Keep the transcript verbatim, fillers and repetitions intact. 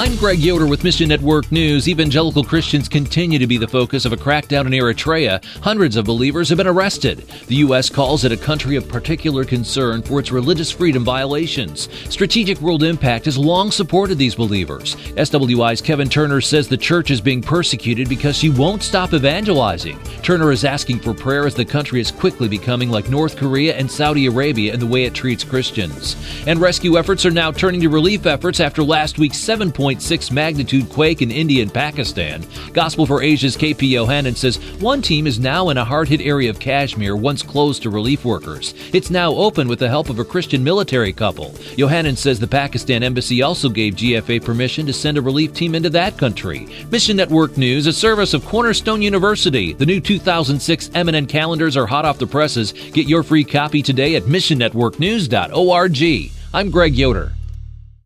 I'm Greg Yoder with Mission Network News. Evangelical Christians continue to be the focus of a crackdown in Eritrea. Hundreds of believers have been arrested. The U S calls it a country of particular concern for its religious freedom violations. Strategic World Impact has long supported these believers. S W I's Kevin Turner says the church is being persecuted because she won't stop evangelizing. Turner is asking for prayer as the country is quickly becoming like North Korea and Saudi Arabia in the way it treats Christians. And rescue efforts are now turning to relief efforts after last week's seven point six magnitude quake in India and Pakistan. Gospel for Asia's K P Yohanan says one team is now in a hard-hit area of Kashmir, once closed to relief workers. It's now open with the help of a Christian military couple. Yohanan says the Pakistan embassy also gave G F A permission to send a relief team into that country. Mission Network News, a service of Cornerstone University. The new two thousand six M N N calendars are hot off the presses. Get your free copy today at mission network news dot org. I'm Greg Yoder.